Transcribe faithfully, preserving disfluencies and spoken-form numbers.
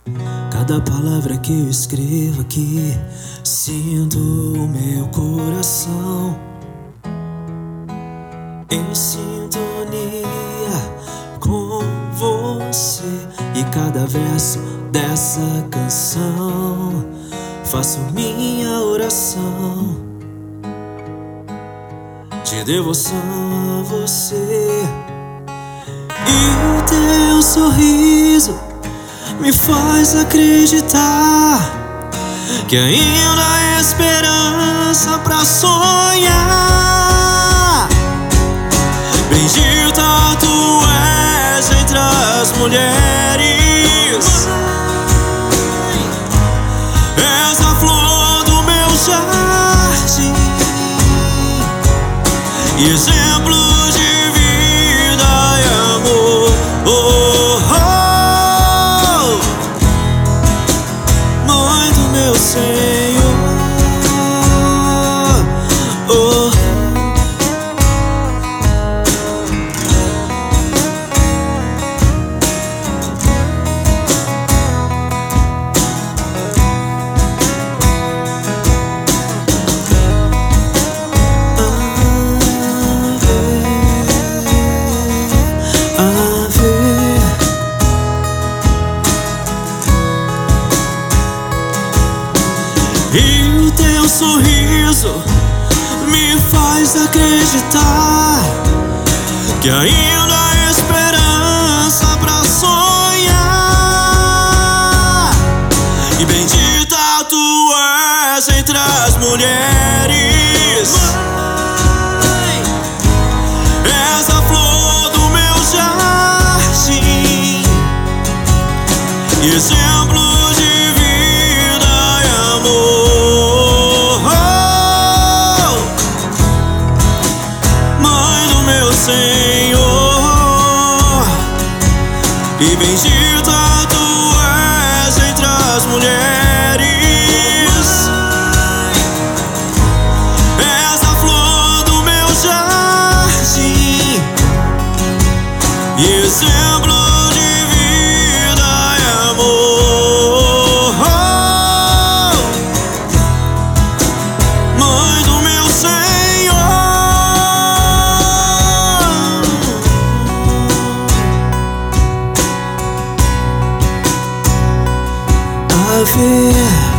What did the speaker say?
Cada palavra que eu escrevo aqui, sinto o meu coração em sintonia com você. E cada verso dessa canção faço minha oração de devoção a você. E o teu sorriso me faz acreditar que ainda há esperança pra sonhar. Bendita tu és entre as mulheres, és a flor do meu jardim e exemplo de vida e amor. Oh, oh. Mãe do meu Senhor, oh. E o teu sorriso me faz acreditar que ainda há esperança pra sonhar. E bendita tu és entre as mulheres, mãe, és a flor do meu jardim e exemplo de vida e amor. Senhor, e bendita tu és entre as mulheres, és a flor do meu jardim e exemplo de vida e amor. Mãe do meu Senhor, Ave